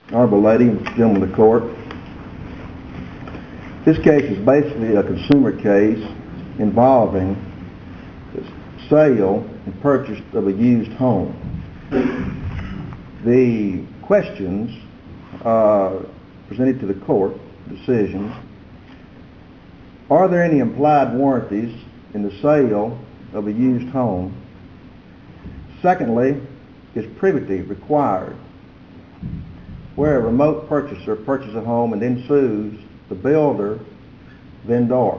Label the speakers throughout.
Speaker 1: Honorable lady and gentlemen of the court, this case is basically a consumer case involving the sale and purchase of a used home. The questions presented to the court, decisions, are there any implied warranties in the sale of a used home? Secondly, is privity required where a remote purchaser purchases a home and then sues the builder, vendor?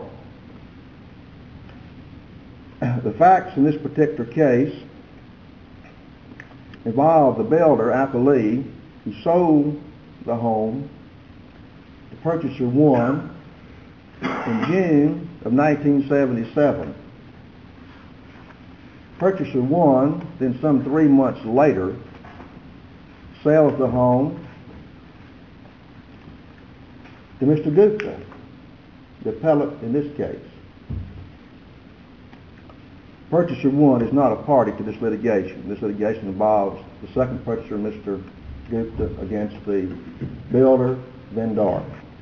Speaker 1: The facts in this particular case involve the builder, appellee, who sold the home. The purchaser won in June of 1977. Purchaser won, then some 3 months later, sells the home to Mr. Gupta, the appellant in this case. Purchaser one is not a party to this litigation. This litigation involves the second purchaser, Mr. Gupta, against the builder, vendor.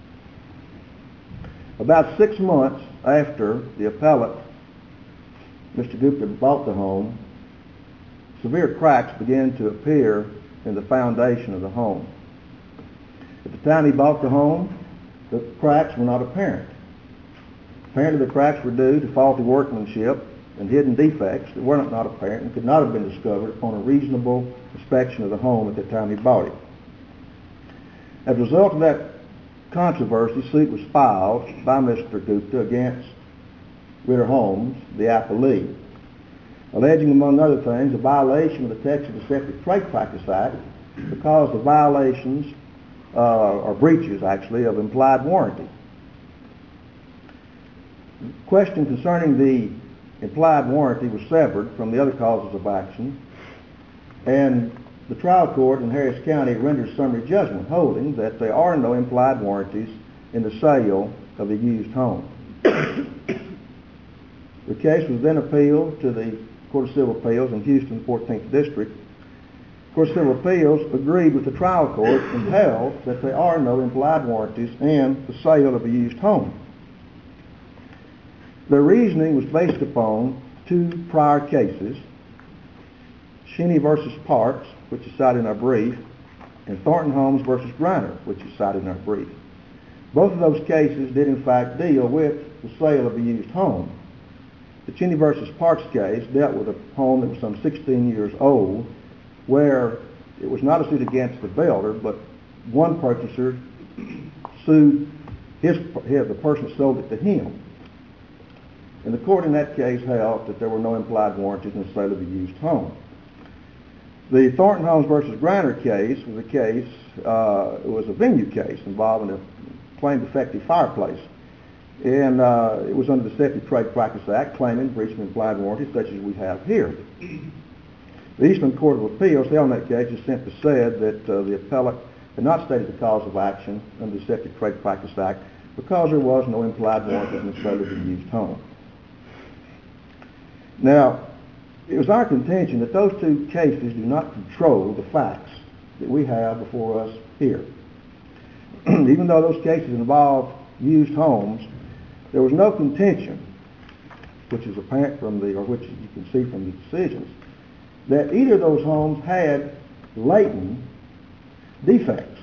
Speaker 1: About 6 months after the appellant, Mr. Gupta, bought the home, severe cracks began to appear in the foundation of the home. At the time he bought the home, the cracks were not apparent. Apparently the cracks were due to faulty workmanship and hidden defects that were not apparent and could not have been discovered upon a reasonable inspection of the home at the time he bought it. As a result of that controversy, suit was filed by Mr. Gupta against Ritter Homes, the appellee, alleging, among other things, a violation of the Texas Deceptive Trade Practice Act because the violations or breaches, actually, of implied warranty. The question concerning the implied warranty was severed from the other causes of action, and the trial court in Harris County rendered summary judgment holding that there are no implied warranties in the sale of a used home. The case was then appealed to the Court of Civil Appeals in Houston, 14th District. The Court of Civil Appeals agreed with the trial court and held that there are no implied warranties in the sale of a used home. Their reasoning was based upon two prior cases, Sheney v. Parks, which is cited in our brief, and Thornton Homes v. Griner, which is cited in our brief. Both of those cases did in fact deal with the sale of a used home. The Cheney v. Parks case dealt with a home that was some 16 years old, where it was not a suit against the builder, but one purchaser sued the person who sold it to him. And the court in that case held that there were no implied warranties in the sale of a used home. The Thornton Homes v. Griner case was a case, it was a venue case involving a claimed defective fireplace. And it was under the Deceptive Trade Practice Act, claiming breach of implied warranty such as we have here. The Eastern Court of Appeals held in that case just simply said that the appellate had not stated the cause of action under the Deceptive Trade Practice Act because there was no implied warranty in the sale of a used home. Now, it was our contention that those two cases do not control the facts that we have before us here. Even though those cases involved used homes, there was no contention, which is apparent from which you can see from the decisions, that either of those homes had latent defects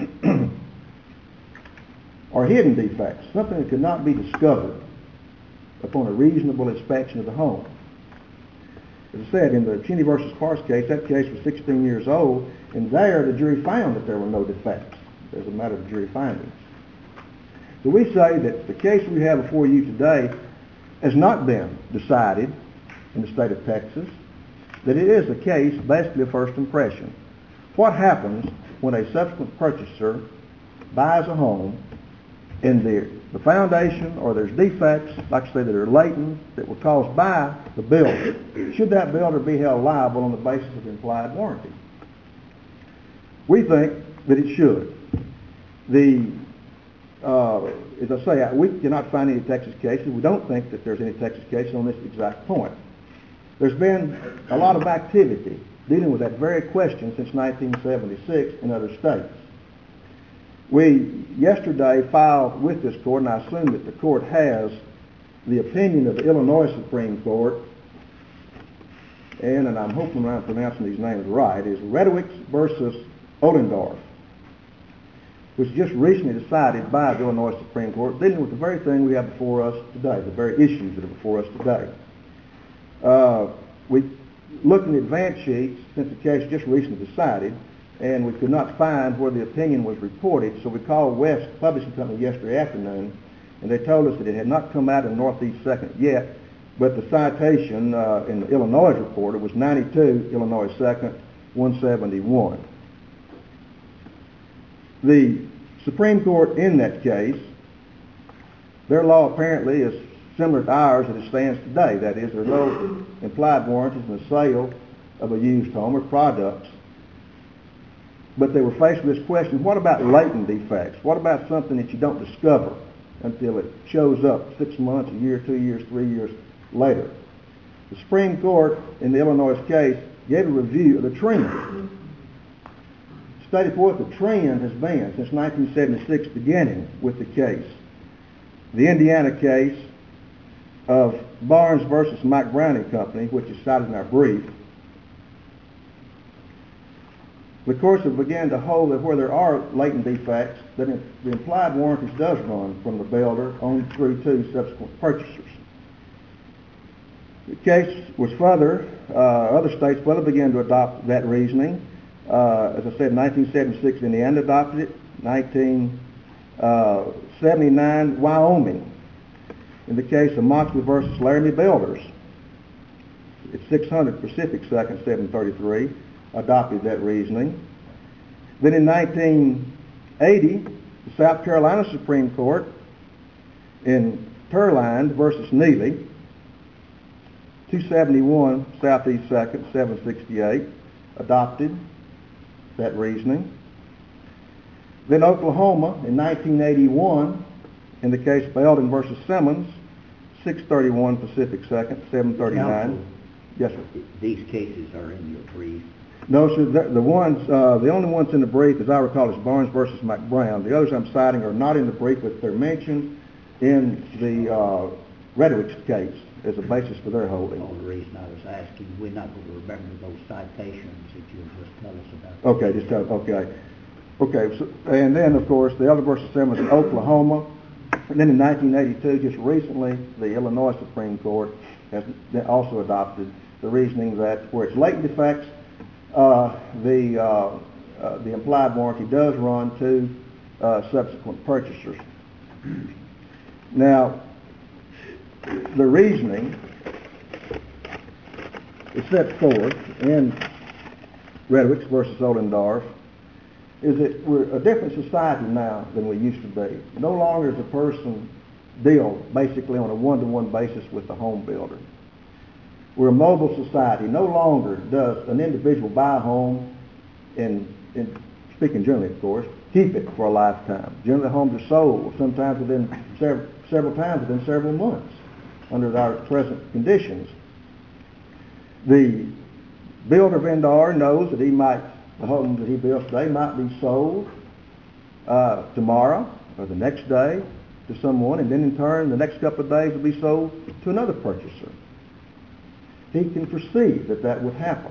Speaker 1: or hidden defects, something that could not be discovered upon a reasonable inspection of the home. As I said, in the Cheney v. Parks case, that case was 16 years old, and there the jury found that there were no defects. As a matter of jury findings. So we say that the case we have before you today has not been decided in the state of Texas, that it is a case basically of first impression. What happens when a subsequent purchaser buys a home and the foundation or there's defects, like I say, that are latent, that were caused by the builder? Should that builder be held liable on the basis of implied warranty? We think that it should. As I say, we cannot find any Texas cases. We don't think that there's any Texas cases on this exact point. There's been a lot of activity dealing with that very question since 1976 in other states. We yesterday filed with this court, and I assume that the court has the opinion of the Illinois Supreme Court, and I'm hoping I'm pronouncing these names right, is Redowicz versus Ollendorf, which just recently decided by the Illinois Supreme Court, dealing with the very thing we have before us today, the very issues that are before us today. We looked in the advance sheets since the case just recently decided, and we could not find where the opinion was reported, so we called West Publishing Company yesterday afternoon, and they told us that it had not come out in Northeast Second yet, but the citation in the Illinois reporter was 92 Illinois Second, 171. The Supreme Court in that case, their law apparently is similar to ours as it stands today. That is, there are no implied warranties in the sale of a used home or products. But they were faced with this question, what about latent defects? What about something that you don't discover until it shows up 6 months, a year, 2 years, 3 years later? The Supreme Court in the Illinois case gave a review of the trend. Stated what the trend has been since 1976, beginning with the case. The Indiana case of Barnes versus Mike Browning Company, which is cited in our brief. The courts have begun to hold that where there are latent defects, that the implied warranties does run from the builder on through to subsequent purchasers. The case was further, other states further began to adopt that reasoning. As I said, 1976 Indiana adopted it, 1979 Wyoming. In the case of Moxley versus Laramie Builders, it's 600 Pacific 2nd, 733, adopted that reasoning. Then in 1980, the South Carolina Supreme Court in Turline versus Neely, 271 Southeast 2nd, 768, adopted that reasoning. Then Oklahoma in 1981, in the case of Eldon versus Simmons, 631 Pacific 2nd, 739.
Speaker 2: Counsel,
Speaker 1: Yes, sir.
Speaker 2: these cases are in your brief.
Speaker 1: No, sir. The only ones in the brief, as I recall, is Barnes versus McBrown. The others I'm citing are not in the brief, but they're mentioned in the Redowicz case as a basis for their holding.
Speaker 2: The reason I was asking, we're not going to remember those citations if you'll just tell us about them.
Speaker 1: Okay, just tell. Okay. So, and then, of course, the Eldon versus Simmons in Oklahoma. And then in 1982, just recently, the Illinois Supreme Court has also adopted the reasoning that where it's latent defects, the implied warranty does run to subsequent purchasers. Now, the reasoning is set forth in Redowicz versus Ollendorf is that we're a different society now than we used to be. No longer does a person deal basically on a one-to-one basis with the home builder. We're a mobile society. No longer does an individual buy a home and speaking generally, of course, keep it for a lifetime. Generally, homes are sold sometimes within several times within several months under our present conditions. The builder vendor knows that the home that he builds today might be sold tomorrow or the next day to someone, and then in turn the next couple of days will be sold to another purchaser. He can perceive that would happen.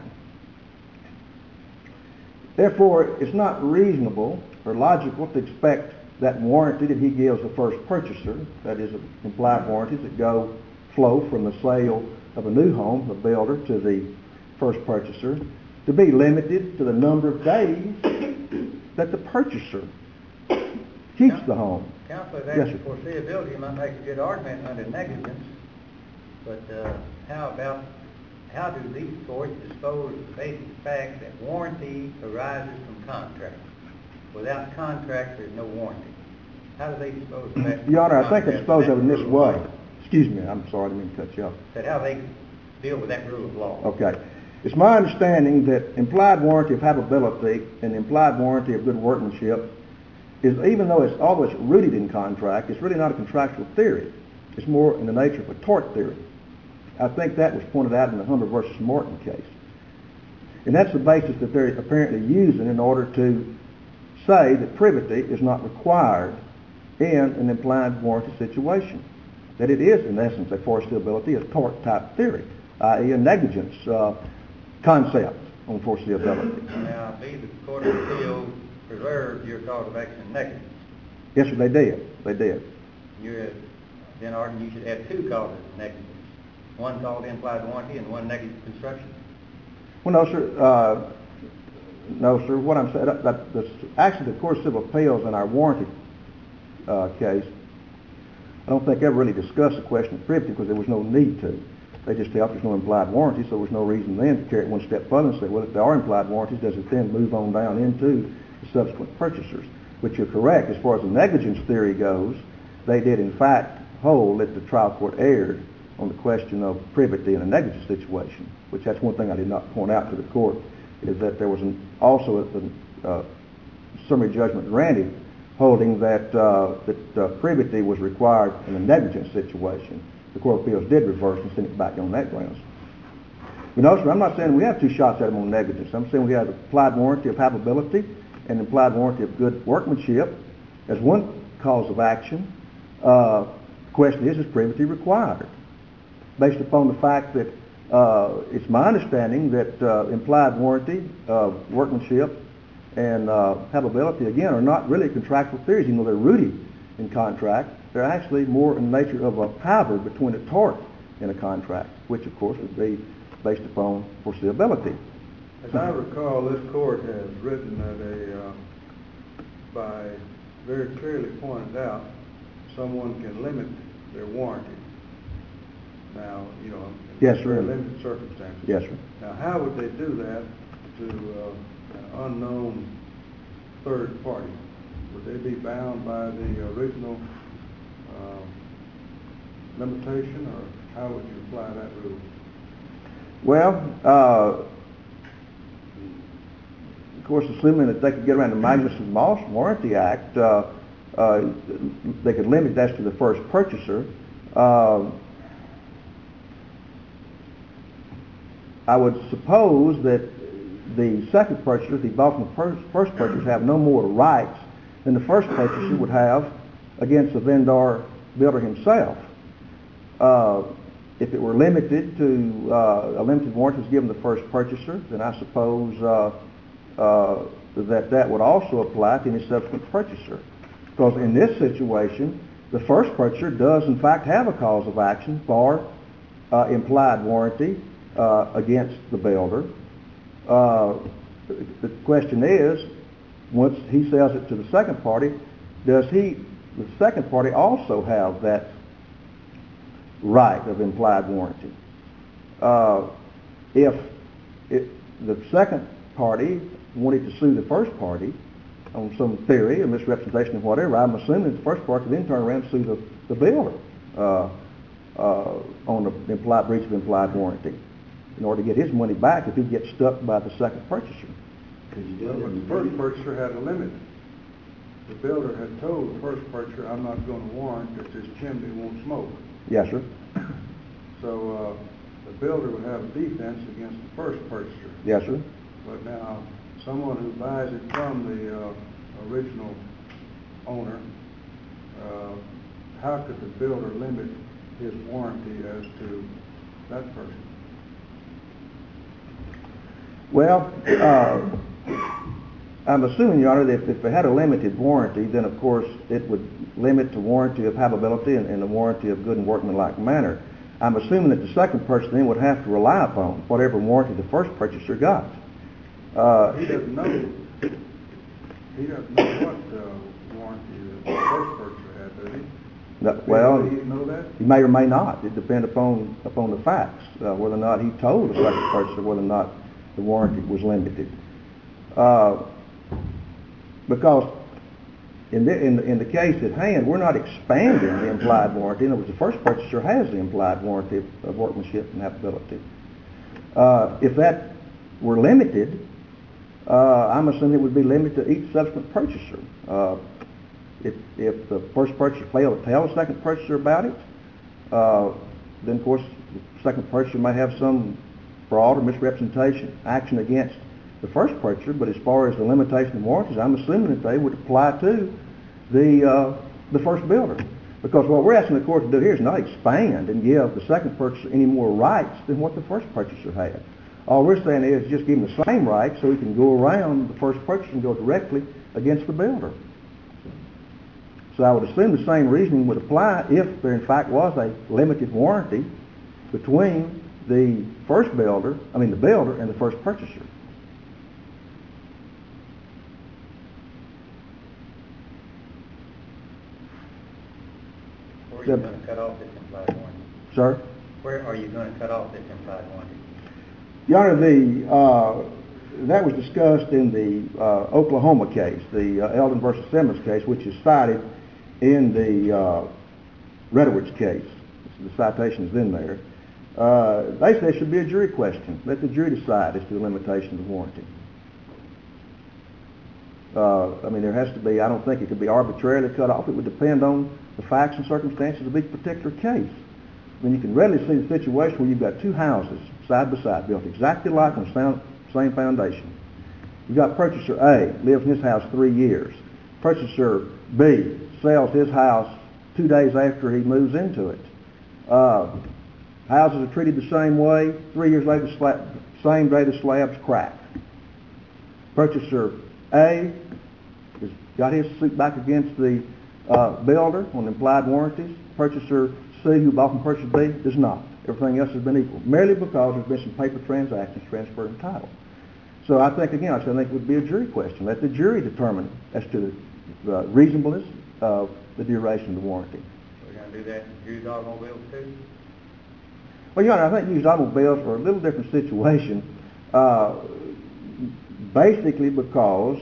Speaker 1: Therefore, it's not reasonable or logical to expect that warranty that he gives the first purchaser, that is, implied warranties that flow from the sale of a new home, the builder, to the first purchaser, to be limited to the number of days that the purchaser keeps the home.
Speaker 3: Counselor, that's
Speaker 1: Yes, sir.
Speaker 3: foreseeability. You might make a good argument under negligence, but how do these courts dispose of the basic fact that warranty arises from contract? Without contract, there's no warranty. How do they dispose of that?
Speaker 1: Your Honor, I think they dispose of it in this way. Excuse me, I'm sorry, I didn't mean to cut you off.
Speaker 3: But how they deal with that rule of law?
Speaker 1: Okay. It's my understanding that implied warranty of habitability and implied warranty of good workmanship is, even though it's always rooted in contract, it's really not a contractual theory. It's more in the nature of a tort theory. I think that was pointed out in the Humber versus Morton case. And that's the basis that they're apparently using in order to say that privity is not required in an implied warranty situation. That it is, in essence, a foreseeability, a tort-type theory, i.e. a negligence concept on foreseeability.
Speaker 3: Now, I believe the Court of Appeals preserved your cause of action in negligence.
Speaker 1: Yes, sir, they did. They did.
Speaker 3: You're then arguing you should have two causes of negligence. One called implied warranty and one negligent construction.
Speaker 1: Well, no, sir. No, sir. What I'm saying, actually, the Court of Civil Appeals in our warranty case, I don't think ever really discussed the question of privity because there was no need to. They just felt there's no implied warranty, so there was no reason then to carry it one step further and say, well, if there are implied warranties, does it then move on down into the subsequent purchasers? Which you're correct. As far as the negligence theory goes, they did in fact hold that the trial court erred on the question of privity in a negligence situation, which that's one thing I did not point out to the court, is that there was also a summary judgment granted holding that privity was required in a negligence situation. The Court of Appeals did reverse and send it back on that grounds. But no, sir, I'm not saying we have two shots at them on negligence. I'm saying we have implied warranty of habitability and implied warranty of good workmanship as one cause of action. The question is privity required? Based upon the fact that it's my understanding that implied warranty of workmanship and habitability, again, are not really contractual theories, even though they're rooted in contract. They're actually more in the nature of a hybrid between a tort and a contract, which, of course, would be based upon foreseeability.
Speaker 4: As I recall, this court has written that by very clearly pointed out, someone can limit their warranty. Now, in
Speaker 1: yes,
Speaker 4: very
Speaker 1: sir.
Speaker 4: limited circumstances.
Speaker 1: Yes, sir.
Speaker 4: Now, how would they do that to an unknown third party? Would they be bound by the original limitation, or how would you apply that rule?
Speaker 1: Well, of course, assuming that they could get around the Magnuson-Moss Warranty Act, they could limit that to the first purchaser. I would suppose that the second purchaser, the bought from the first purchaser, have no more rights than the first purchaser would have against the vendor builder himself. If it were limited to a limited warranty was given the first purchaser, then I suppose that would also apply to any subsequent purchaser. Because in this situation, the first purchaser does in fact have a cause of action for implied warranty against the builder. The question is, once he sells it to the second party, does the second party also have that right of implied warranty? If the second party wanted to sue the first party on some theory, a misrepresentation of whatever, I'm assuming the first party then turn around and sue the builder on the implied breach of implied warranty in order to get his money back if he gets stuck by the second purchaser.
Speaker 4: Well, but the first purchaser had a limit. The builder had told the first purchaser, I'm not going to warrant that this chimney won't smoke.
Speaker 1: Yes, sir.
Speaker 4: So the builder would have a defense against the first purchaser.
Speaker 1: Yes, sir.
Speaker 4: But now, someone who buys it from the original owner, how could the builder limit his warranty as to that person?
Speaker 1: Well, I'm assuming, Your Honor, that if they had a limited warranty, then of course it would limit the warranty of habitability and the warranty of good and workmanlike manner. I'm assuming that the second person then would have to rely upon whatever warranty the first purchaser got.
Speaker 4: He doesn't know. He doesn't know what warranty the first purchaser had, does he?
Speaker 1: No, well,
Speaker 4: Do you know that?
Speaker 1: he may or may not. It depends upon the facts, whether or not he told the second purchaser whether or not the warranty was limited. Because in the case at hand, we're not expanding the implied warranty. In other words, the first purchaser has the implied warranty of workmanship and habitability. If that were limited, I'm assuming it would be limited to each subsequent purchaser. If the first purchaser failed to tell the second purchaser about it, then of course the second purchaser may have some fraud or misrepresentation action against the first purchaser, but as far as the limitation of warranties, I'm assuming that they would apply to the first builder. Because what we're asking the court to do here is not expand and give the second purchaser any more rights than what the first purchaser had. All we're saying is just give him the same rights so he can go around the first purchaser and go directly against the builder. So I would assume the same reasoning would apply if there in fact was a limited warranty between the builder and the first purchaser.
Speaker 3: Where are you going to cut off this implied warranty?
Speaker 1: Sir?
Speaker 3: Where are you going to cut off this implied warranty?
Speaker 1: Your Honor, that was discussed in the Oklahoma case, the Eldon versus Simmons case, which is cited in the Redowitz case. The citation is in there. They say it should be a jury question. Let the jury decide as to the limitation of the warranty. There has to be, I don't think it could be arbitrarily cut off. It would depend on the facts and circumstances of each particular case. You can readily see the situation where you've got two houses side by side, built exactly like on the same foundation. You've got purchaser A, lives in his house 3 years. Purchaser B sells his house 2 days after he moves into it. Houses are treated the same way. 3 years later, same day the slab's cracked. Purchaser A has got his suit back against the builder on implied warranties. Purchaser C, who bought from purchaser B, does not. Everything else has been equal, merely because there's been some paper transactions transferring title. So I think, again, I think it would be a jury question. Let the jury determine as to the reasonableness of the duration of the warranty.
Speaker 3: We're going to do that in used automobiles too?
Speaker 1: Well, Your Honor, I think used automobiles are a little different situation, basically because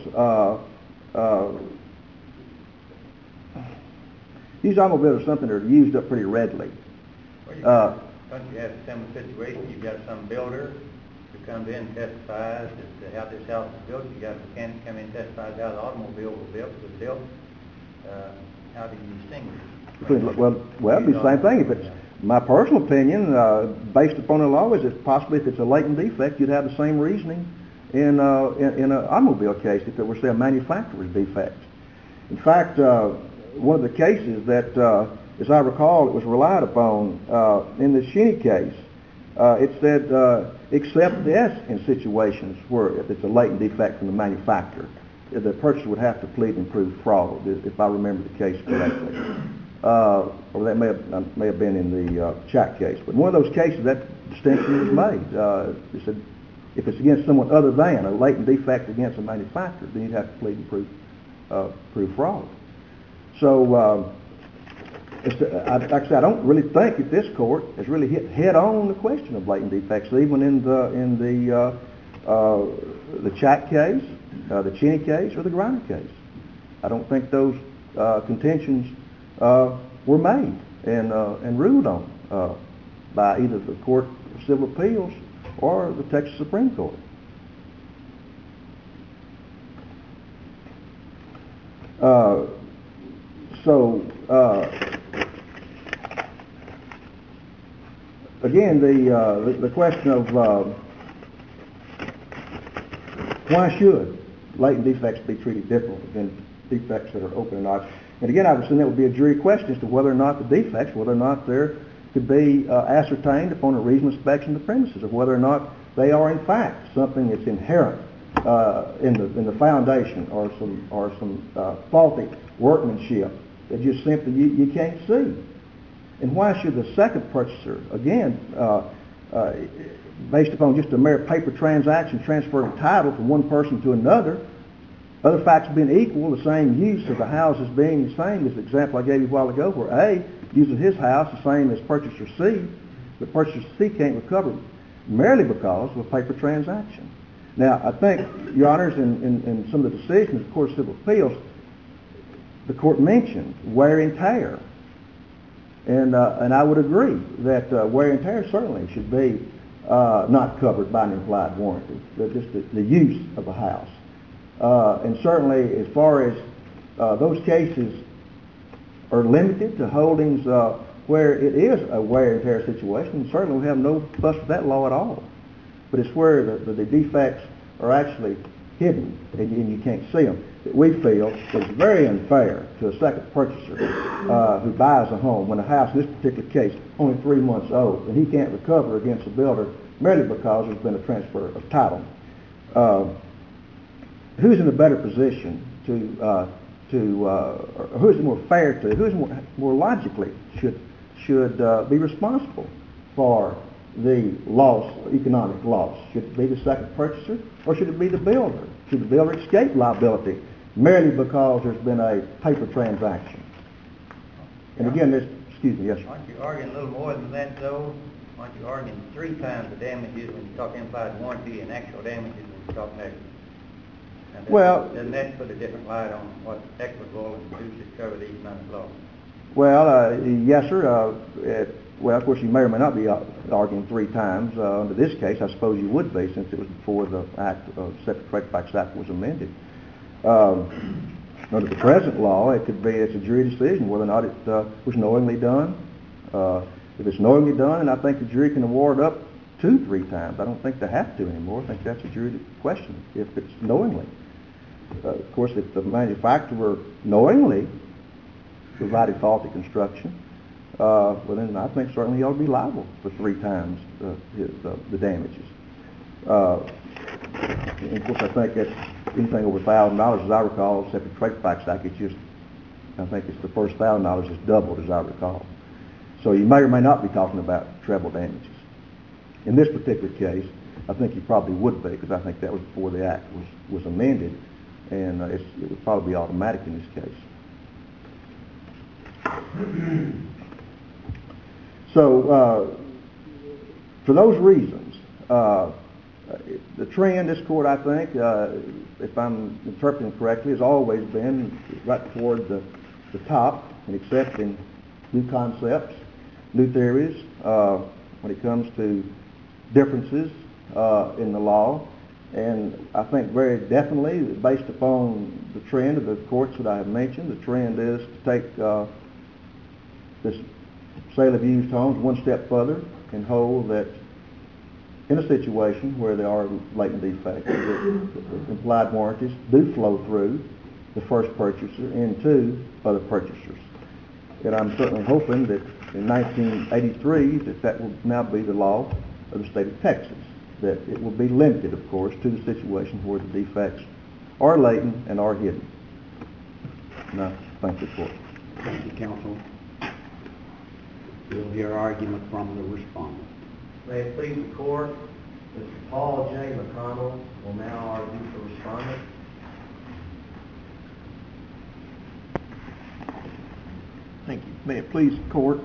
Speaker 1: used automobiles are something that are used up pretty readily.
Speaker 3: Well, don't you have a similar situation? You've got some builder who comes in and testifies as to how this house was built. You've got a mechanic come in and testifies how the automobile was built. How do you distinguish?
Speaker 1: Well, it'd be the same thing. If it's my personal opinion, based upon the law, is that possibly if it's a latent defect, you'd have the same reasoning in an automobile case if it were, say, a manufacturer's defect. In fact, one of the cases that, as I recall, it was relied upon in the Shinny case, it said, except this in situations where if it's a latent defect from the manufacturer, the purchaser would have to plead and prove fraud, if I remember the case correctly. Or that may have been in the Chack case. But in one of those cases, that distinction was made. It said, if it's against someone other than a latent defect against a manufacturer, then you'd have to plead and prove fraud. So, like I said, I don't really think that this court has really hit head-on the question of latent defects, even in the Chack case, the Cheney case, or the Griner case. I don't think those contentions were made and ruled on by either the Court of Civil Appeals or the Texas Supreme Court. Again, the question of why should latent defects be treated differently than defects that are open and not? And again, I would assume that would be a jury question as to whether or not the defects, whether or not there could be ascertained upon a reasonable inspection of the premises, or whether or not they are in fact something that's inherent in the foundation, or some faulty workmanship that just simply you can't see. And why should the second purchaser, again, based upon just a mere paper transaction transferring title from one person to another, other facts being equal, the same use of the houses being the same as the example I gave you a while ago, where A uses his house the same as purchaser C, but purchaser C can't recover merely because of a paper transaction. Now, I think, Your Honors, in some of the decisions of the Court of Civil Appeals, the Court mentioned wear and tear. And I would agree that wear and tear certainly should be not covered by an implied warranty, but just the use of a house. And certainly, as far as those cases are limited to holdings where it is a wear and tear situation, certainly we have no fuss with that law at all. But it's where the defects are actually hidden and you can't see them. We feel that it's very unfair to a second purchaser who buys a home when a house, in this particular case, only 3 months old, and he can't recover against the builder merely because there's been a transfer of title. Who's in a better position or who's more fair to, who's more logically should be responsible for the loss, economic loss? Should it be the second purchaser or should it be the builder? Should the builder escape liability merely because there's been a paper transaction? And again, excuse me, yes, sir.
Speaker 3: Aren't you arguing a little more than that, though? Aren't you arguing 3 times the damages when you talk implied warranty and actual damages when you talk negligence?
Speaker 1: Well,
Speaker 3: doesn't that put a different light on what's equitable and who should cover the economic loss?
Speaker 1: Well, yes, sir. Well, of course, you may or may not be arguing 3 times. Under this case, I suppose you would be, since it was before the Separate Trade Practices Act was amended. Under the present law, it's a jury decision whether or not it was knowingly done. If it's knowingly done, and I think the jury can award up to 3 times. I don't think they have to anymore. I think that's a jury question if it's knowingly. Of course, if the manufacturer knowingly provided faulty construction, well then I think certainly he ought to be liable for 3 times the damages. And of course, I think that anything over $1,000, as I recall, Separate Trade Practices Act, I think it's the first $1,000 is doubled, as I recall. So you may or may not be talking about treble damages. In this particular case, I think you probably would be, because I think that was before the act was amended, and it would probably be automatic in this case. So, for those reasons, the trend, this court, I think, if I'm interpreting correctly, has always been right toward the top in accepting new concepts, new theories, when it comes to differences in the law. And I think very definitely, based upon the trend of the courts that I have mentioned, the trend is to take this sale of used homes one step further and hold that in a situation where there are latent defects, the implied warranties do flow through the first purchaser into other purchasers. And I'm certainly hoping that in 1983 that will now be the law of the state of Texas, that it will be limited, of course, to the situation where the defects are latent and are hidden. And I thank the court.
Speaker 2: Thank you, counsel. We'll hear argument from the respondent.
Speaker 5: May it please the court, Mr. Paul J. McConnell will now argue for respondent.
Speaker 6: Thank you. May it please the court.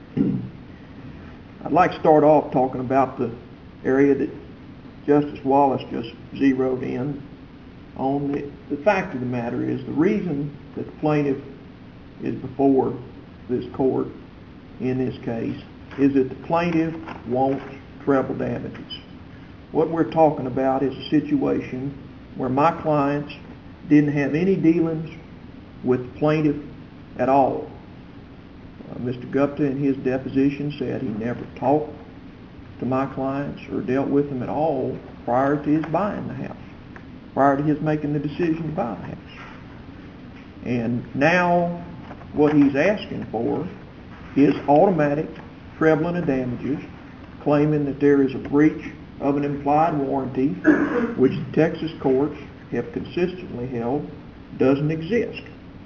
Speaker 6: I'd like to start off talking about the area that Justice Wallace just zeroed in on. The fact of the matter is the reason that the plaintiff is before this court in this case is that the plaintiff wants treble damages. What we're talking about is a situation where my clients didn't have any dealings with the plaintiff at all. Mr. Gupta in his deposition said he never talked to my clients or dealt with them at all prior to his buying the house, prior to his making the decision to buy the house. And now what he's asking for is automatic trebling of damages, claiming that there is a breach of an implied warranty, which the Texas courts have consistently held doesn't exist.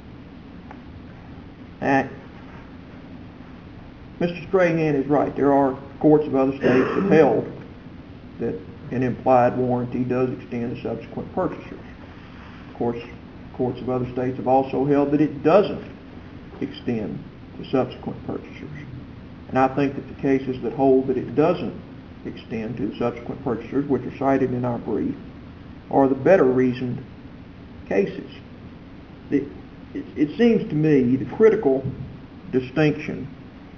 Speaker 6: Mr. Strahan is right. There are courts of other states that held that an implied warranty does extend to subsequent purchasers. Of course, courts of other states have also held that it doesn't extend to subsequent purchasers. And I think that the cases that hold that it doesn't extend to subsequent purchasers, which are cited in our brief, are the better reasoned cases. It seems to me the critical distinction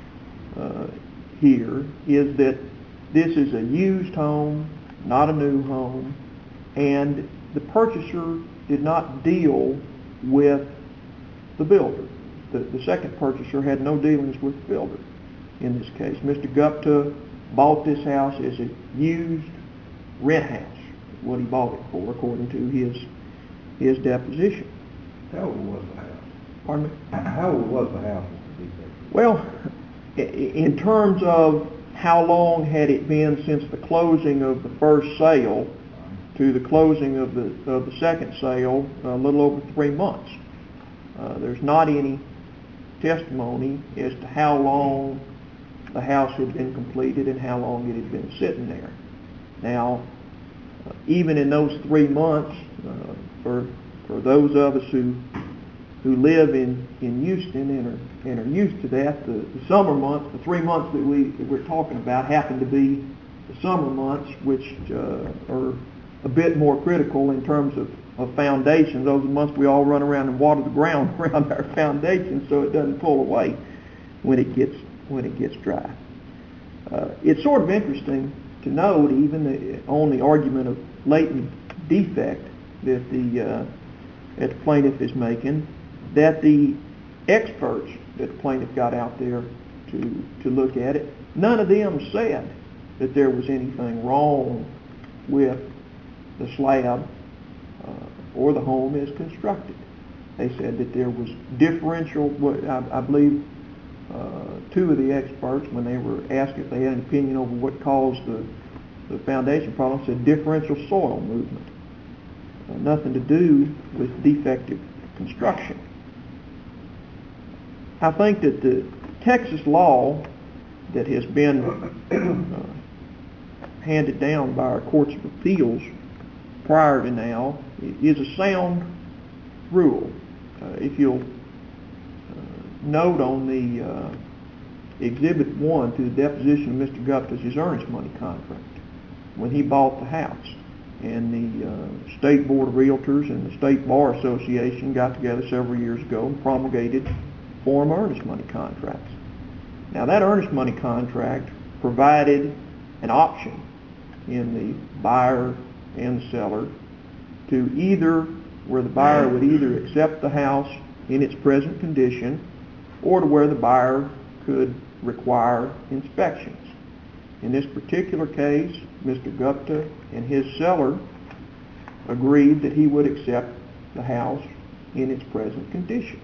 Speaker 6: here is that this is a used home, not a new home, and the purchaser did not deal with the builder. The second purchaser had no dealings with the builder in this case. Mr. Gupta bought this house as a used rent house. what he bought it for, according to his deposition.
Speaker 4: How old was the house?
Speaker 6: Pardon me?
Speaker 4: How old was the house?
Speaker 6: Well, in terms of how long had it been since the closing of the first sale to the closing of the second sale, a little over 3 months. There's not any testimony as to how long the house had been completed and how long it had been sitting there. Now, even in those 3 months, for those of us who live in Houston and are used to that, the summer months, the 3 months that we're talking about happen to be the summer months, which are a bit more critical in terms of foundations. Those are the months we all run around and water the ground around our foundation so it doesn't pull away when it gets dry. It's sort of interesting to note, even on the argument of latent defect that the plaintiff is making, that the experts that the plaintiff got out there to look at it, none of them said that there was anything wrong with the slab or the home as constructed. They said that there was differential, I believe two of the experts, when they were asked if they had an opinion over what caused the foundation problem, said differential soil movement. Nothing to do with defective construction. I think that the Texas law that has been handed down by our courts of appeals prior to now is a sound rule. If you'll note on the Exhibit 1 to the deposition of Mr. Gupta's his earnest money contract when he bought the house. And the State Board of Realtors and the State Bar Association got together several years ago and promulgated form earnest money contracts. Now that earnest money contract provided an option in the buyer and the seller to either, where the buyer would either accept the house in its present condition or to where the buyer could require inspections. In this particular case, Mr. Gupta and his seller agreed that he would accept the house in its present condition.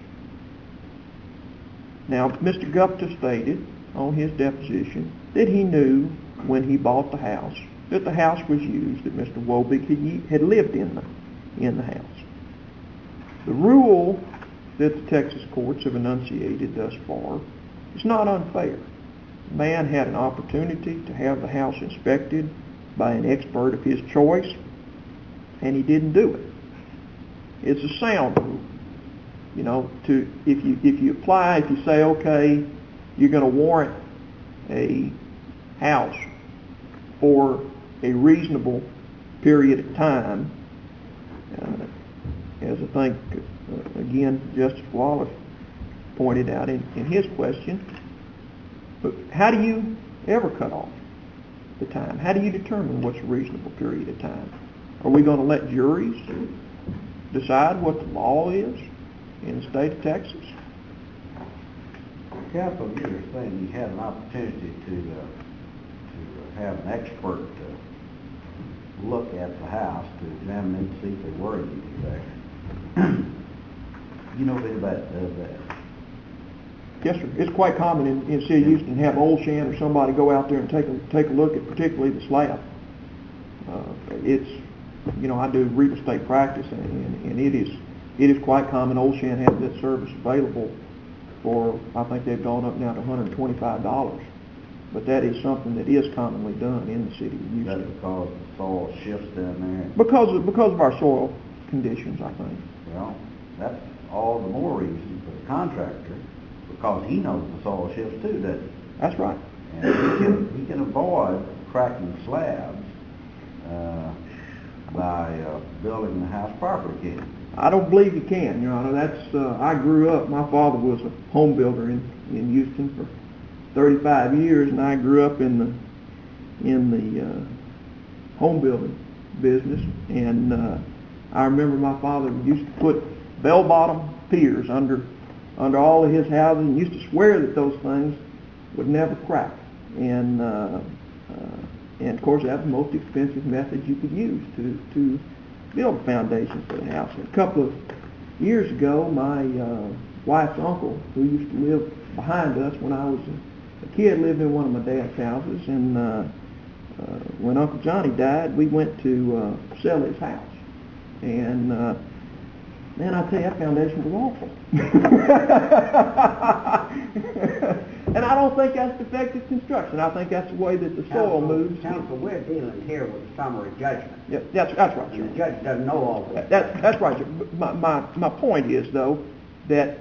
Speaker 6: Now, Mr. Gupta stated on his deposition that he knew when he bought the house that the house was used, that Mr. Wobig had lived in the house. The rule that the Texas courts have enunciated thus far is not unfair. The man had an opportunity to have the house inspected by an expert of his choice, and he didn't do it. It's a sound rule. You know, if you apply, if you say, okay, you're going to warrant a house for a reasonable period of time, as I think, again, Justice Wallace pointed out in his question, but how do you ever cut off the time? How do you determine what's a reasonable period of time? Are we going to let juries decide what the law is in the state of Texas?
Speaker 2: Counsel, you were saying you had an opportunity to have an expert look at the house, to examine it and see if there were any defects. You know anything about that?
Speaker 6: Yes, sir. It's quite common in the city of Houston to have Olshan or somebody go out there and take a look at particularly the slab. It's, you know, I do real estate practice, and it is quite common. Olshan has that service available for, I think they've gone up now to $125. But that is something that is commonly done in the city of Houston.
Speaker 2: That's because the soil shifts down there?
Speaker 6: Because of our soil conditions, I think.
Speaker 2: Well, that's all the more reason for the contractor, because he knows the soil shifts too, doesn't he?
Speaker 6: That's right.
Speaker 2: And he can avoid cracking slabs by building the house properly, can he?
Speaker 6: I don't believe you can, Your Honor. That's I grew up. My father was a home builder in Houston for 35 years, and I grew up in the home building business. And I remember my father used to put bell-bottom piers under all of his houses, and used to swear that those things would never crack. And And of course, that's the most expensive method you could use to build a foundation for the house. And a couple of years ago, my wife's uncle, who used to live behind us when I was a kid, lived in one of my dad's houses. And when Uncle Johnny died, we went to sell his house. And man, I tell you, that foundation was awful. And I don't think that's defective construction. I think that's the way that the soil moves.
Speaker 2: Counsel, we're dealing here with summary judgment.
Speaker 6: Yeah, that's right, sir.
Speaker 2: And the judge doesn't know all this.
Speaker 6: That's right, sir. My point is, though, that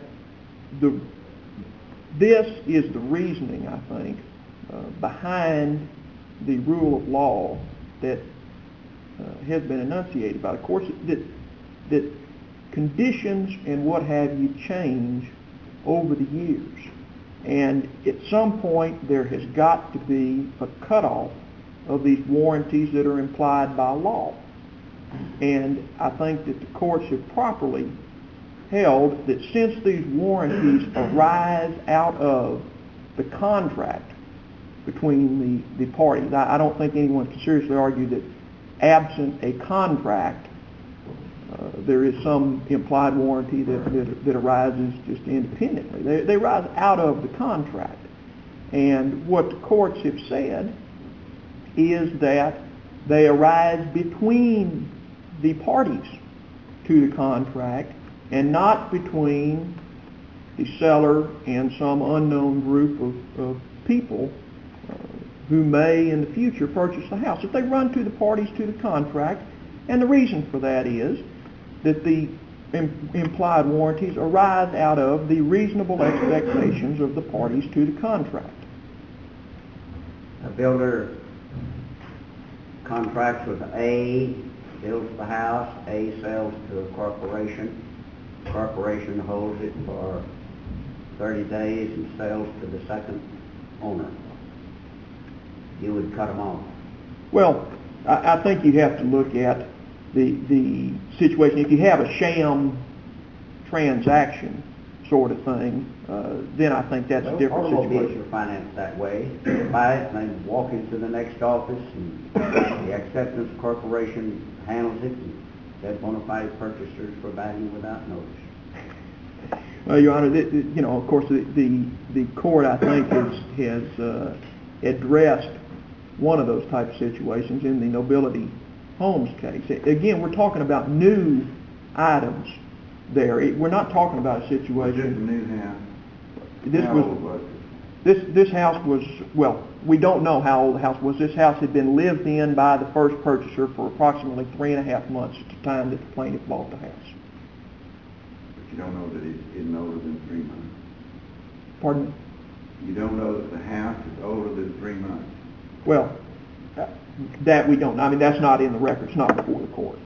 Speaker 6: this is the reasoning, I think, behind the rule of law that has been enunciated by the courts, that conditions and what have you change over the years. And at some point there has got to be a cutoff of these warranties that are implied by law. And I think that the courts have properly held that since these warranties arise out of the contract between the parties, I don't think anyone can seriously argue that absent a contract there is some implied warranty that arises just independently. They rise out of the contract. And what the courts have said is that they arise between the parties to the contract and not between the seller and some unknown group of people who may in the future purchase the house. If they run to the parties to the contract, and the reason for that is that the implied warranties arise out of the reasonable expectations of the parties to the contract.
Speaker 2: A builder contracts with A, builds the house, A sells to a corporation. The corporation holds it for 30 days and sells to the second owner. You would cut them off.
Speaker 6: Well, I think you have to look at the situation. If you have a sham transaction sort of thing, then I think that's a different
Speaker 2: Automobiles
Speaker 6: situation.
Speaker 2: are financed that way. They buy it and they walk into the next office and the acceptance corporation handles it and they're bona fide purchasers for value without notice.
Speaker 6: Well, Your Honor, of course, the court, I think, has addressed one of those type of situations in the Nobility Homes case. Again, we're talking about new items there. We're not talking about a situation.
Speaker 4: Was this a new house?
Speaker 6: How old was it? This house was, well, we don't know how old the house was. This house had been lived in by the first purchaser for approximately 3.5 months at the time that the plaintiff bought the house.
Speaker 4: But you don't know that it's getting older than 3 months.
Speaker 6: Pardon me?
Speaker 4: You don't know that the house is older than 3 months.
Speaker 6: Well, that we don't. I mean, that's not in the record. It's not before the court.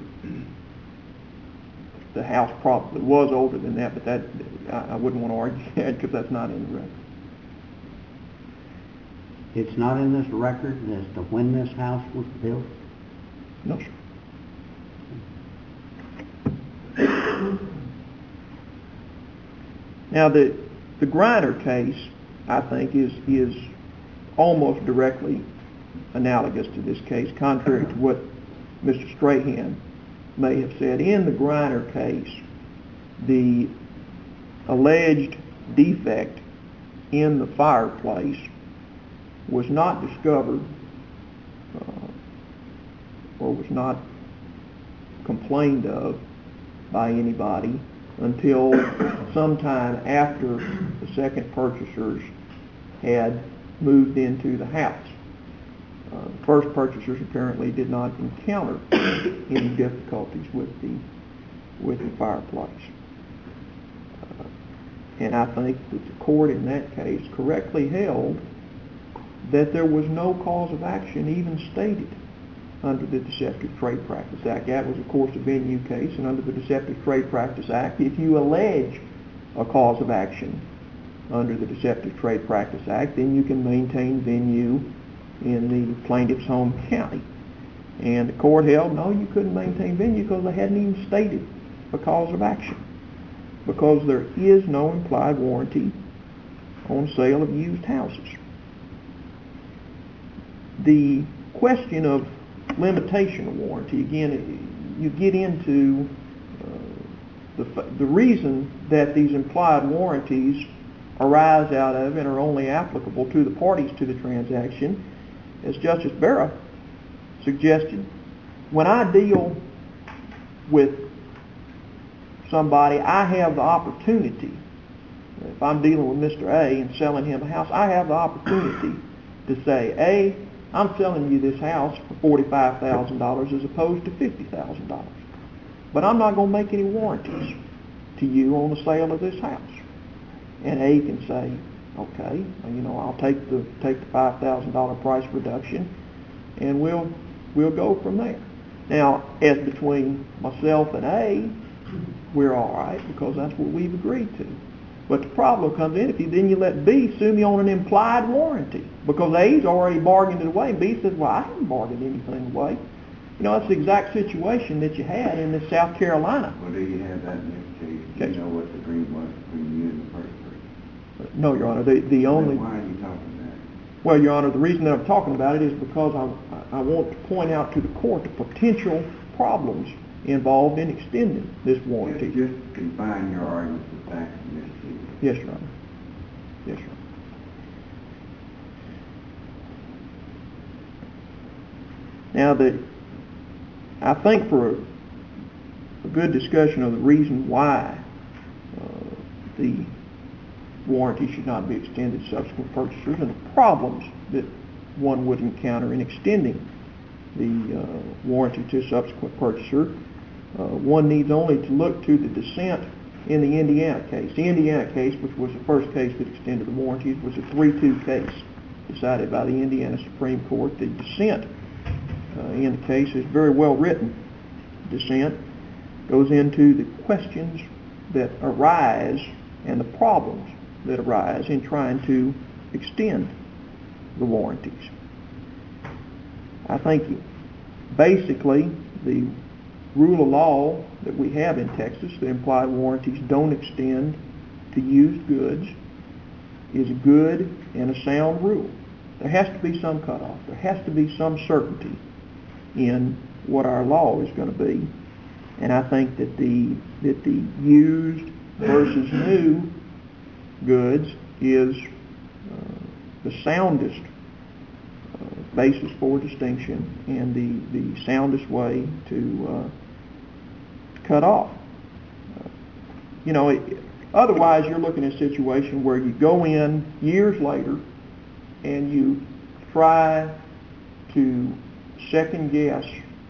Speaker 6: The house probably was older than that, but that I wouldn't want to argue that because that's not in the record.
Speaker 2: It's not in this record as to when this house was built?
Speaker 6: No, sir. Now, the Griner case, I think, is almost directly analogous to this case, contrary to what Mr. Strahan may have said. In the Griner case, the alleged defect in the fireplace was not discovered or was not complained of by anybody until sometime after the second purchasers had moved into the house. The first purchasers apparently did not encounter any difficulties with the fireplace. And I think that the court in that case correctly held that there was no cause of action even stated under the Deceptive Trade Practice Act. That was, of course, a venue case, and under the Deceptive Trade Practice Act, if you allege a cause of action under the Deceptive Trade Practice Act, then you can maintain venue in the plaintiff's home county. And the court held, no, you couldn't maintain venue because they hadn't even stated a cause of action, because there is no implied warranty on sale of used houses. The question of limitation of warranty, again, you get into the reason that these implied warranties arise out of and are only applicable to the parties to the transaction, as Justice Barra suggested. When I deal with somebody, I have the opportunity, if I'm dealing with Mr. A and selling him a house, I have the opportunity to say, A, I'm selling you this house for $45,000 as opposed to $50,000. But I'm not going to make any warranties to you on the sale of this house. And A can say, okay, I'll take the $5,000 price reduction, and we'll go from there. Now, as between myself and A, we're all right because that's what we've agreed to. But the problem comes in if you let B sue me on an implied warranty because A's already bargained it away, and B says, well, I haven't bargained anything away. That's the exact situation that you had in this South Carolina.
Speaker 2: Well, do you have that in this case? Do you know what the agreement was between you and the first person?
Speaker 6: No, Your Honor. The only.
Speaker 2: Then why are you talking about it?
Speaker 6: Well, Your Honor, the reason that I'm talking about it is because I want to point out to the court the potential problems involved in extending this warranty.
Speaker 2: Just confine your argument to the facts in this case.
Speaker 6: Yes, Your Honor. Yes, Your Honor. Now, I think for a good discussion of the reason why the warranty should not be extended to subsequent purchasers and the problems that one would encounter in extending the warranty to a subsequent purchaser, one needs only to look to the dissent in the Indiana case. The Indiana case, which was the first case that extended the warranties, was a 3-2 case decided by the Indiana Supreme Court. The dissent in the case is very well written. Dissent goes into the questions that arise and the problems that arise in trying to extend the warranties. I think basically the rule of law that we have in Texas, the implied warranties don't extend to used goods, is a good and a sound rule. There has to be some cutoff. There has to be some certainty in what our law is going to be. And I think that the used versus new goods is the soundest basis for distinction and the soundest way to cut off. Otherwise you're looking at a situation where you go in years later and you try to second guess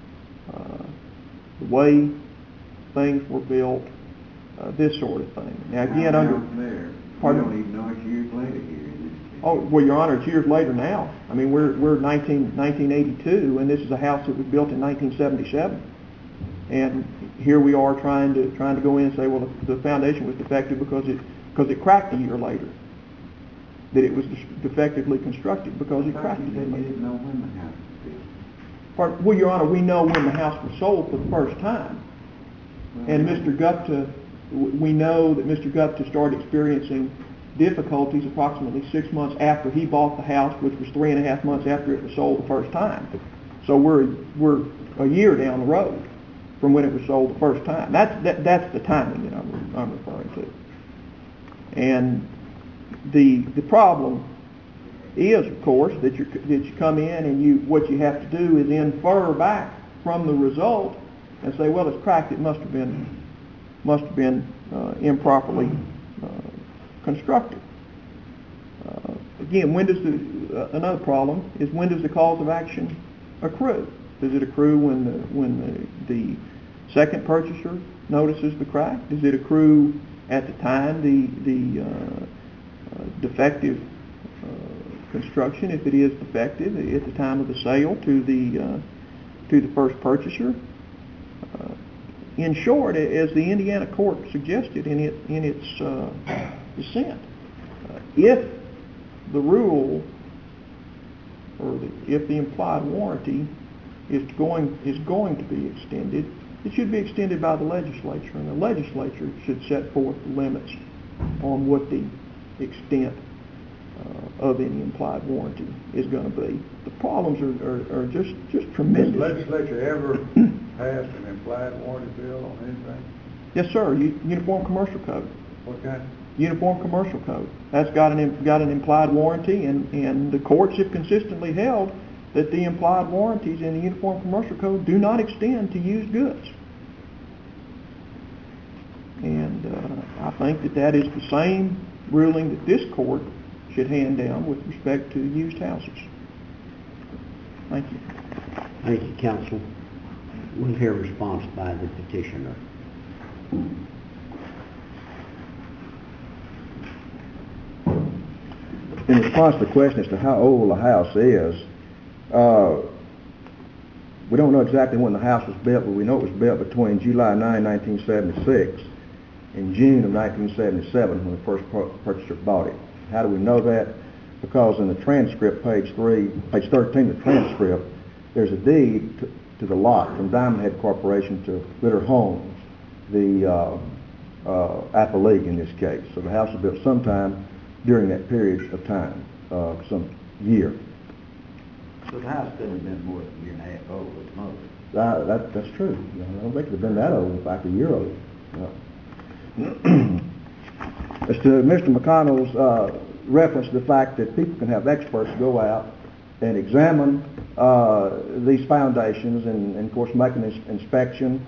Speaker 6: the way things were built, this sort of thing. Now again,
Speaker 2: Pardon? We don't even know it's years later here in this case.
Speaker 6: Oh, well, Your Honor, it's years later now. I mean, we're 1982, and this is a house that was built in 1977. And here we are trying to go in and say, well, the foundation was defective because it cracked a year later. That it was defectively constructed because it cracked a year later.
Speaker 2: You didn't know when the house was built.
Speaker 6: Pardon? Well, Your Honor, we know when the house was sold for the first time. And Mr. Gupta, we know that Mr. Gupta started experiencing difficulties approximately 6 months after he bought the house, which was 3.5 months after it was sold the first time. So we're a year down the road from when it was sold the first time. That's the timing that I'm referring to. And the problem is, of course, that you come in and what you have to do is infer back from the result and say, well, it's cracked. It must have been improperly constructed. Again, another problem is when does the cause of action accrue? Does it accrue when the second purchaser notices the crack? Does it accrue at the time the defective construction, if it is defective, at the time of the sale to the first purchaser? In short, as the Indiana court suggested in its dissent, if the rule or if the implied warranty is going to be extended, it should be extended by the legislature, and the legislature should set forth the limits on what the extent of any implied warranty is going to be. The problems are just tremendous.
Speaker 4: Has the legislature ever passed an implied warranty bill on anything?
Speaker 6: Yes, sir. Uniform Commercial Code.
Speaker 4: What kind?
Speaker 6: Uniform Commercial Code. That's got an implied warranty, and the courts have consistently held that the implied warranties in the Uniform Commercial Code do not extend to used goods. And I think that is the same ruling that this court should hand down with respect to used houses. Thank you.
Speaker 2: Thank you, counsel. We'll hear a response by the petitioner.
Speaker 1: In response to the question as to how old the house is, we don't know exactly when the house was built, but we know it was built between July 9, 1976 and June of 1977 when the first purchaser bought it. How do we know that? Because in the transcript, page 13 of the transcript, there's a deed to the lot from Diamond Head Corporation to Ritter Homes, the appellee in this case. So the house was built sometime during that period of time, some year.
Speaker 2: So the house couldn't have been more than a year and a half old at the most.
Speaker 1: That's true. I don't think it would have been that old, in fact, a year old. As to Mr. McConnell's reference to the fact that people can have experts go out and examine these foundations and of course, make an inspection,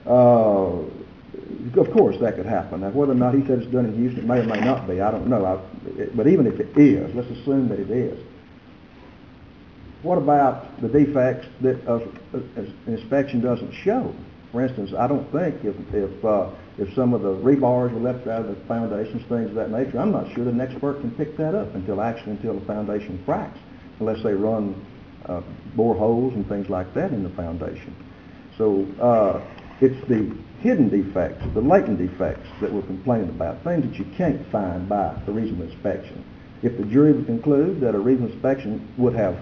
Speaker 1: of course that could happen. Now, whether or not he said it's done in Houston, it may or may not be. I don't know. But even if it is, let's assume that it is. What about the defects that an inspection doesn't show? For instance, I don't think if some of the rebars were left out of the foundations, things of that nature, I'm not sure that an expert can pick that up until the foundation cracks, unless they run bore holes and things like that in the foundation. So it's the hidden defects, the latent defects that we're complaining about, things that you can't find by a reasonable inspection. If the jury would conclude that a reasonable inspection would have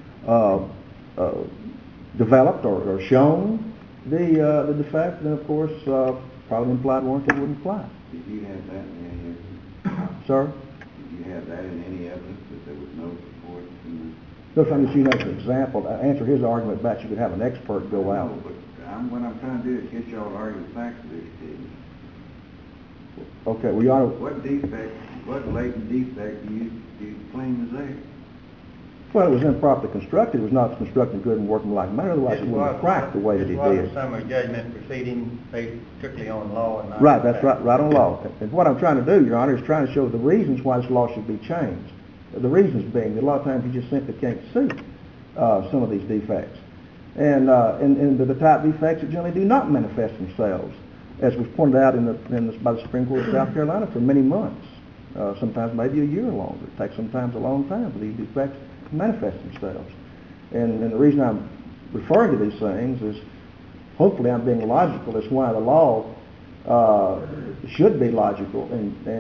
Speaker 1: developed or shown the defect, then of course probably implied warranty wouldn't apply.
Speaker 7: Did you have that in any evidence?
Speaker 1: Sir?
Speaker 7: Did you have that in any evidence that there was no support in
Speaker 1: Just I'm just using that as an example to answer his argument about you could have an expert go out.
Speaker 7: No, but what I'm trying to do is get y'all to argue the facts of this case.
Speaker 1: Okay, we ought to...
Speaker 7: What latent defect do you claim is there?
Speaker 1: Well, it was improperly constructed. It was not constructed in good and working like manner. Otherwise, it wouldn't have cracked the way that it
Speaker 3: It was
Speaker 1: did.
Speaker 3: a summary judgment proceeding based strictly on law and not
Speaker 1: Right, that's
Speaker 3: fact.
Speaker 1: right on law. And what I'm trying to do, Your Honor, is trying to show the reasons why this law should be changed. The reasons being that a lot of times you just simply can't see some of these defects. And the type defects that generally do not manifest themselves, as was pointed out by the Supreme Court of South Carolina for many months, sometimes maybe a year or longer. It takes sometimes a long time for these defects to manifest themselves. And the reason I'm referring to these things is hopefully I'm being logical as why the law should be logical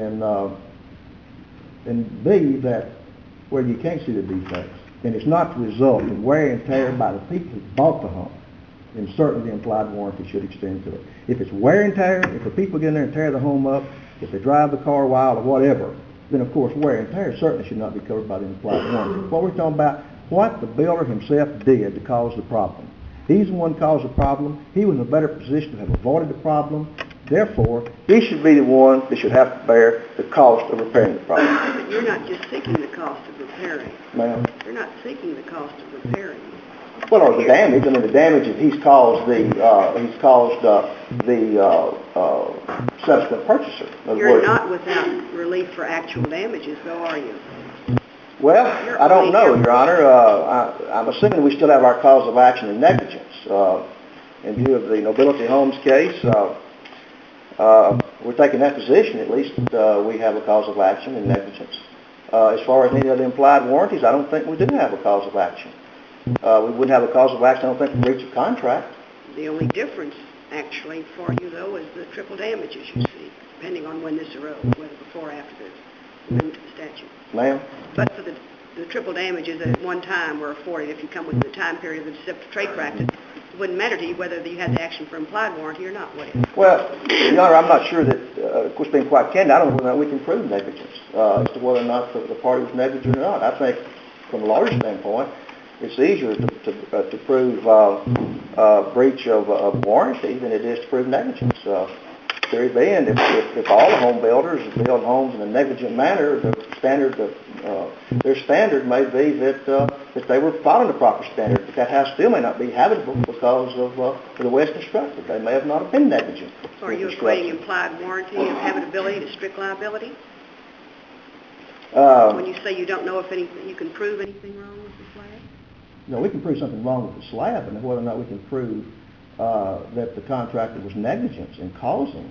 Speaker 1: and be that where you can't see the defects. And it's not the result of wear and tear by the people who bought the home. And certainly the implied warranty should extend to it. If it's wear and tear, if the people get in there and tear the home up, if they drive the car wild or whatever, then of course wear and tear certainly should not be covered by the implied warranty. What we're talking about, what the builder himself did to cause the problem. He's the one who caused the problem. He was in a better position to have avoided the problem. Therefore, he should be the one that should have to bear the cost of repairing the problem.
Speaker 8: But you're not just seeking the cost of repairing.
Speaker 1: Ma'am?
Speaker 8: You're not seeking the cost of repairing.
Speaker 1: Well, or the damage. I mean, the damage is he's caused the subsequent purchaser. In other
Speaker 8: You're
Speaker 1: words,
Speaker 8: not without relief for actual damages, though, are you?
Speaker 1: Well, I don't know, Your Honor. I'm assuming we still have our cause of action in negligence. In view of the Nobility Homes case, we're taking that position, at least we have a cause of action in negligence. As far as any other implied warranties, I don't think we do have a cause of action. We wouldn't have a cause of action, I don't think, for breach of contract.
Speaker 8: The only difference, actually, for you, though, is the triple damages you see, depending on when this arose, whether before or after the amendment to the statute.
Speaker 1: Ma'am?
Speaker 8: But for the triple damages that at one time were afforded, if you come within the time period of the deceptive trade practice, it wouldn't matter to you whether you had the action for implied warranty or not, would it?
Speaker 1: Well, Your Honor, I'm not sure that of course, being quite candid, I don't know whether or not we can prove negligence as to whether or not the party was negligent or not. I think, from a lawyer's standpoint, it's easier to prove breach of warranty than it is to prove negligence. Theory being, if all the home builders build homes in a negligent manner, their standard may be that they were following the proper standard, but that house still may not be habitable because of the way it's constructed. They may have not been negligent.
Speaker 8: So are you equating implied warranty of habitability to strict liability? When you say you don't know if you can prove anything wrong with the slab?
Speaker 1: No, we can prove something wrong with the slab, and whether or not we can prove that the contractor was negligent in causing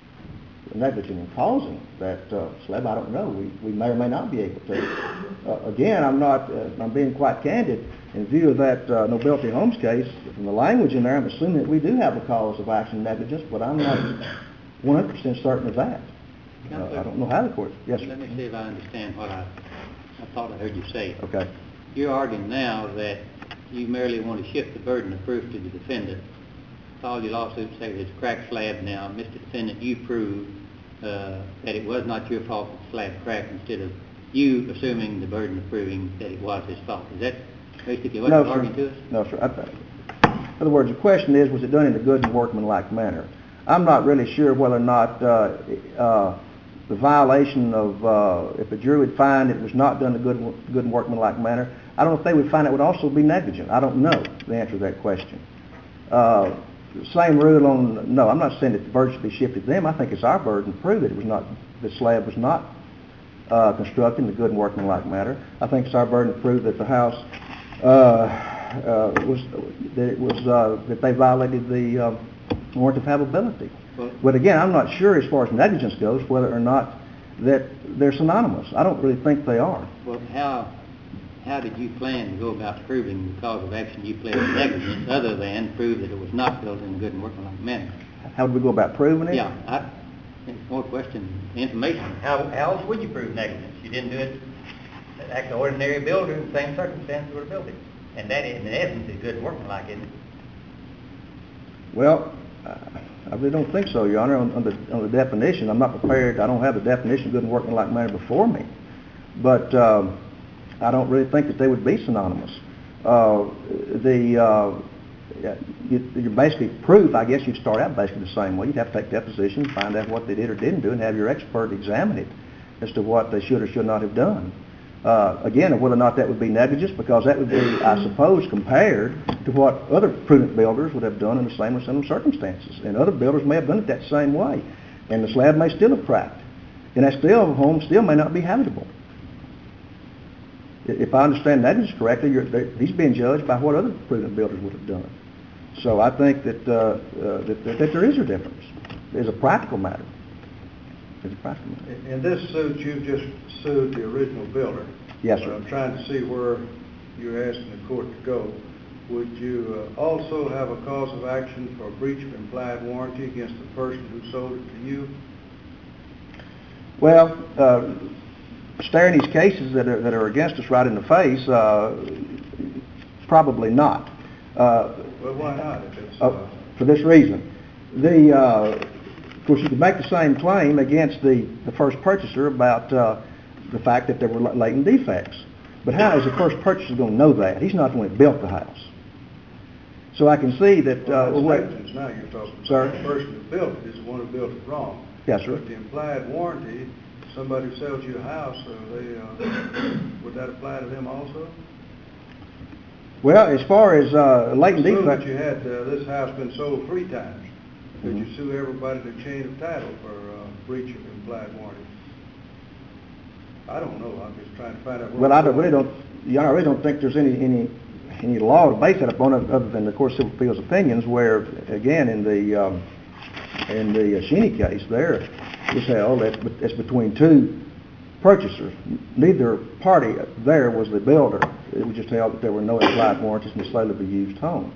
Speaker 1: that slab, I don't know. We may or may not be able to. Again, I'm being quite candid. In view of that Nobility Homes case, from the language in there, I'm assuming that we do have a cause of action negligence, but I'm not 100% certain of that. I don't know how the court... Yes, sir.
Speaker 3: Let me see if I understand what I thought I heard you say.
Speaker 1: Okay.
Speaker 3: You're arguing now that you merely want to shift the burden of proof to the defendant. All your lawsuits say it's a cracked slab now. Mr. Defendant, you prove that it was not your fault that the slab cracked, instead of you assuming the burden of proving that it was his fault. Is that basically what you're arguing to us? No, sir.
Speaker 1: In other words, the question is, was it done in a good and workmanlike manner? I'm not really sure whether or not the violation of, if a jury would find it was not done in a good and workmanlike manner, I don't know if they would find it would also be negligent. I don't know the answer to that question. Same rule on, no, I'm not saying that the burden should be shifted to them. I think it's our burden to prove that the slab was not constructed in a good and workmanlike manner. I think it's our burden to prove that the house that they violated the warrant of habitability. But again, I'm not sure as far as negligence goes whether or not that they're synonymous. I don't really think they are.
Speaker 3: Well, how did you plan to go about proving the cause of action you pled negligence, other than prove that it was not built in a good and workmanlike manner?
Speaker 1: How would we go about proving it?
Speaker 3: Yeah, it's more question, information. How else would you prove negligence? You didn't do it like an ordinary builder in the same circumstances would have built it. And that, in essence, is good and workmanlike, isn't it?
Speaker 1: Well, I really don't think so, Your Honor. On the definition, I'm not prepared. I don't have the definition of good and workmanlike manner before me. But I don't really think that they would be synonymous. You basically prove, I guess you'd start out basically the same way. You'd have to take depositions, find out what they did or didn't do, and have your expert examine it as to what they should or should not have done. Again, whether or not that would be negligence, because that would be, I suppose, compared to what other prudent builders would have done in the same or similar circumstances. And other builders may have done it that same way. And the slab may still have cracked. And that home still may not be habitable. If I understand negligence correctly, he's being judged by what other prudent builders would have done. So I think that there is a difference. It's a practical matter.
Speaker 4: In this suit, you just sued the original builder.
Speaker 1: Yes, sir.
Speaker 4: I'm trying to see where you're asking the court to go. Would you also have a cause of action for breach of implied warranty against the person who sold it to you?
Speaker 1: Well, staring these cases that are against us right in the face, probably not.
Speaker 4: Well, why not? If it's,
Speaker 1: for this reason. Of course, you could make the same claim against the first purchaser about the fact that there were latent defects. But how is the first purchaser going to know that? He's not the one that built the house. So I can see that...
Speaker 4: negligence now you're talking about.
Speaker 1: Sir?
Speaker 4: The person who built it is the one who built it wrong.
Speaker 1: Yes, sir.
Speaker 4: But the implied warranty, somebody who sells you a house, would that apply to them also?
Speaker 1: Well, as far as latent defects...
Speaker 4: Assume that you had this house been sold 3 times. Could you sue everybody in the chain of title for breach of implied warranty? I don't know. I'm just trying to find out.
Speaker 1: Well, I really don't think there's any law to base that upon, other than the Court of Civil Appeals opinions, where again in the Sheeny case, there was held that's between 2 purchasers. Neither party there was the builder. It was just held that there were no implied warranties in the sale of a used home.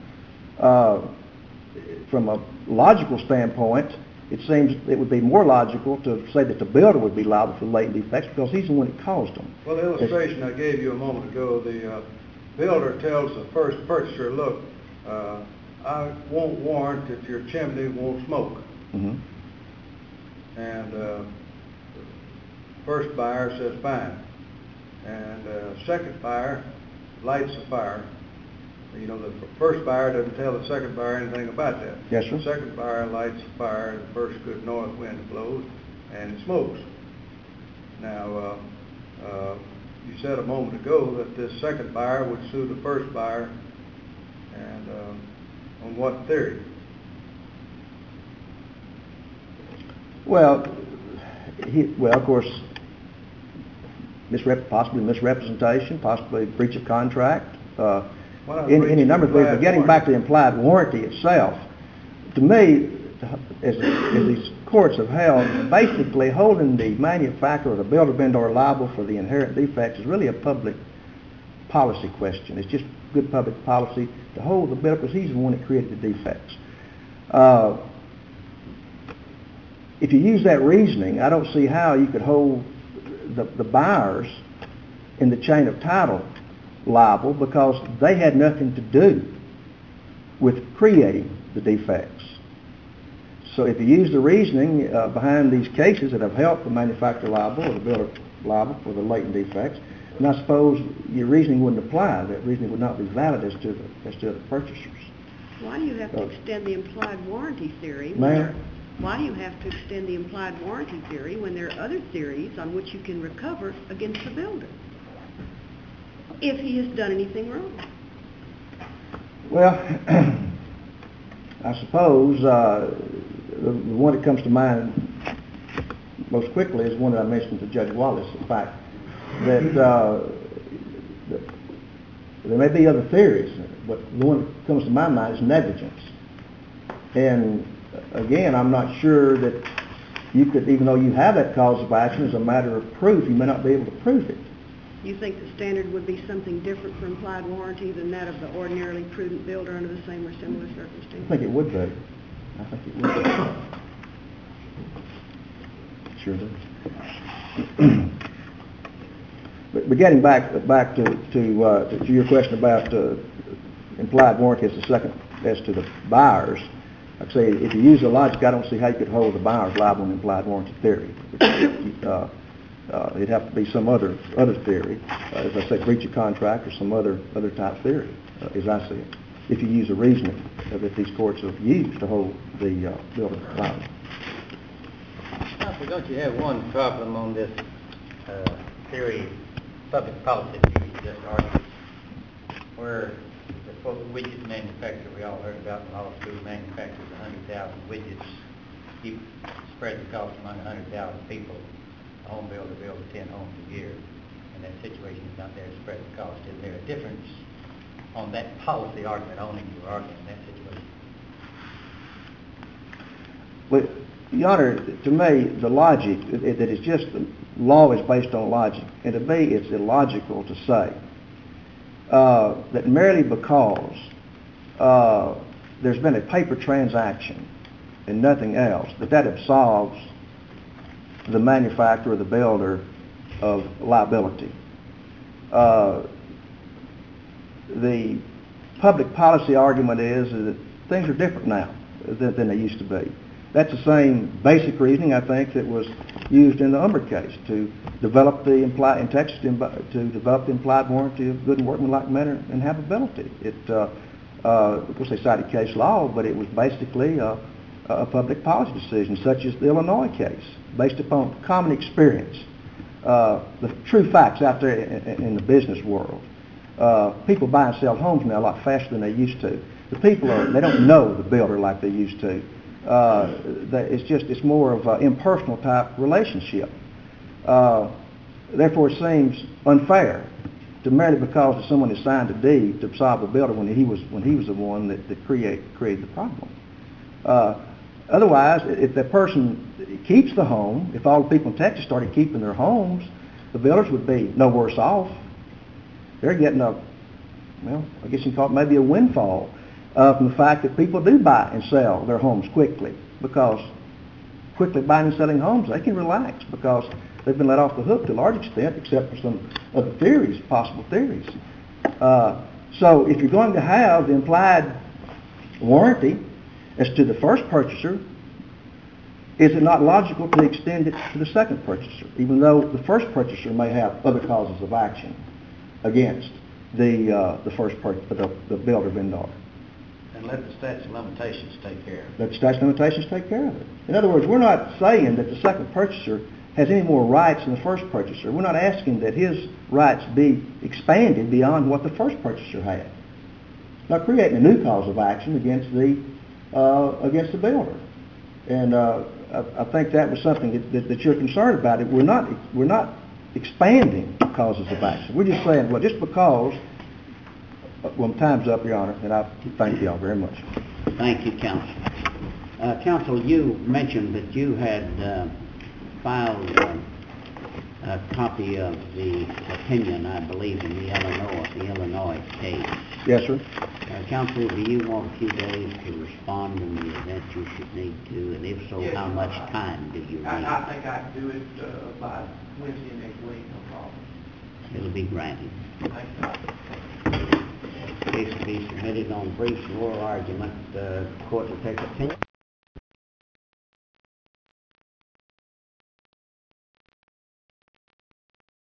Speaker 1: From a logical standpoint, it seems it would be more logical to say that the builder would be liable for latent defects because he's the one that caused them.
Speaker 4: Well, the illustration I gave you a moment ago, the builder tells the first purchaser, look, I won't warrant that your chimney won't smoke.
Speaker 1: Mm-hmm.
Speaker 4: And first buyer says fine, and second buyer lights the fire. You know, the first buyer doesn't tell the second buyer anything about that.
Speaker 1: Yes, sir.
Speaker 4: The second buyer lights the fire, and the first good north wind blows, and it smokes. Now, you said a moment ago that this second buyer would sue the first buyer, and on what theory?
Speaker 1: Well, of course, possibly misrepresentation, possibly breach of contract, any number of things. But getting back to the implied warranty itself, to me, as these courts have held, basically holding the manufacturer or the builder vendor liable for the inherent defects is really a public policy question. It's just good public policy to hold the builder because he's the one that created the defects. If you use that reasoning, I don't see how you could hold the buyers in the chain of title liable because they had nothing to do with creating the defects. So if you use the reasoning behind these cases that have helped the manufacturer liable or the builder liable for the latent defects, then I suppose your reasoning wouldn't apply. That reasoning would not be valid as to the purchasers.
Speaker 8: Why do you have to extend the implied warranty theory? Why do you have to extend the implied warranty theory when there are other theories on which you can recover against the builder if he has done anything wrong?
Speaker 1: Well, I suppose the one that comes to mind most quickly is one that I mentioned to Judge Wallace, the fact that there may be other theories, but the one that comes to my mind is negligence. And again, I'm not sure that you could, even though you have that cause of action as a matter of proof, you may not be able to prove it.
Speaker 8: You think the standard would be something different for implied warranty than that of the ordinarily prudent builder under the same or similar circumstances?
Speaker 1: I think it would be. I think it would be. Sure do. But getting back to your question about implied warranty as to the buyers, I'd say if you use the logic, I don't see how you could hold the buyers liable in implied warranty theory. It'd have to be some other theory, as I said, breach of contract or some other type theory, as I see it. If you use a reasoning that these courts have used to hold the builder liable.
Speaker 3: Don't you have one problem on this theory, public policy that you just argued, where the widget manufacturer we all heard about in law school manufactures 100,000 widgets, you spread the cost among 100,000 people. A home builder builds 10 homes a year, and that situation is not there to spread the cost. Is there a difference on that policy argument only you were arguing in that situation?
Speaker 1: Well, Your Honor, to me, the logic, that is just, the law is based on logic, and to me it's illogical to say that merely because there's been a paper transaction and nothing else, that absolves the manufacturer or the builder of liability. The public policy argument is that things are different now than they used to be. That's the same basic reasoning, I think, that was used in the Umber case to develop the implied warranty of good and workmanlike manner and habitability. Of course, they cited case law, but it was basically a public policy decision, such as the Illinois case, based upon common experience, the true facts out there in the business world. People buy and sell homes now a lot faster than they used to. The people they don't know the builder like they used to. It's more of an impersonal type relationship. Therefore, it seems unfair to merely because someone has signed a deed to absolve the builder when he was the one that created the problem. Otherwise, if that person keeps the home, if all the people in Texas started keeping their homes, the builders would be no worse off. They're getting I guess you can call it maybe a windfall from the fact that people do buy and sell their homes quickly, because quickly buying and selling homes, they can relax because they've been let off the hook to a large extent, except for some other theories, possible theories. So if you're going to have the implied warranty as to the first purchaser, is it not logical to extend it to the second purchaser, even though the first purchaser may have other causes of action against the builder vendor?
Speaker 2: And let the statute of limitations take care of it.
Speaker 1: Let the statute of limitations take care of it. In other words, we're not saying that the second purchaser has any more rights than the first purchaser. We're not asking that his rights be expanded beyond what the first purchaser had. Not creating a new cause of action against the builder. And I think that was something that you're concerned about. We're not expanding causes of action. We're just saying, well, just because. Well, time's up, Your Honor, and I thank you all very much.
Speaker 9: Thank you, Counsel. Counsel, you mentioned that you had filed a copy of the opinion, I believe, in the Illinois case.
Speaker 1: Yes, sir.
Speaker 9: Counsel, do you want a few days to respond in the event you should need to? And if so, how much time do you need?
Speaker 6: I think I can do it by Wednesday next week, no problem.
Speaker 9: It'll be granted.
Speaker 6: Thank you.
Speaker 9: Case will be submitted on brief and oral argument. Court will take opinion.